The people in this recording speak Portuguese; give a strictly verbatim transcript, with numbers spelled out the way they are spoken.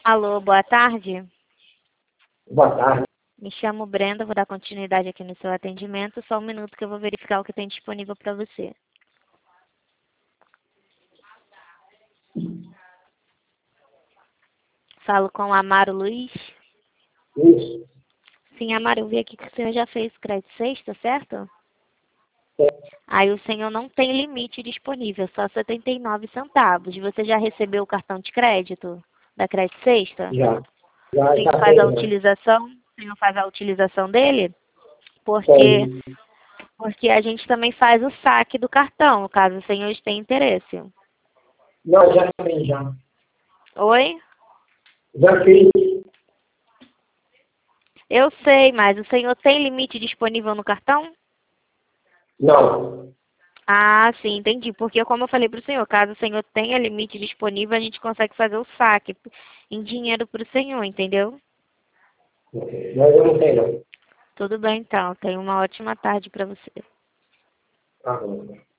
Alô, boa tarde. Boa tarde. Me chamo Brenda, vou dar continuidade aqui no seu atendimento. Só um minuto que eu vou verificar o que tem disponível para você. Falo com o Amaro Luiz. Isso. Sim, Amaro, eu vi aqui que o senhor já fez crédito sexta, certo? É. Aí o senhor não tem limite disponível, só setenta e nove centavos. Você já recebeu o cartão de crédito da crédito sexta? Já. O Já senhor está faz a bem, né? utilização? O senhor faz a utilização dele? Porque, Tem. porque a gente também faz o saque do cartão, caso o senhor tenha interesse. Não, já também, já. Oi? Já fiz. Eu sei, mas o senhor tem limite disponível no cartão? Não. Ah, sim, entendi. Porque, como eu falei para o senhor, caso o senhor tenha limite disponível, a gente consegue fazer o saque em dinheiro para o senhor, entendeu? Mas eu não tenho, não. Tudo bem, então. Tenha uma ótima tarde para você. Tá bom.